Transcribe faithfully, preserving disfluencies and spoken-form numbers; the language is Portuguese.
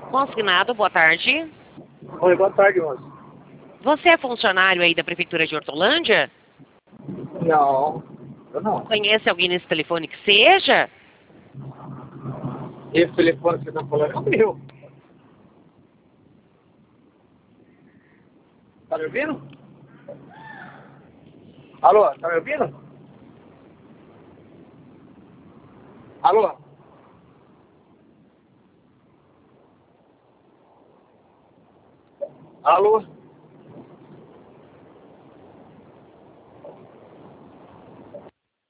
Consignado, boa tarde. Oi, boa tarde, moço. Você é funcionário aí da Prefeitura de Hortolândia? Não, eu não. Conhece alguém nesse telefone que seja? Esse telefone que você está falando é o meu. Tá me ouvindo? Alô, tá me ouvindo? Alô? Alô?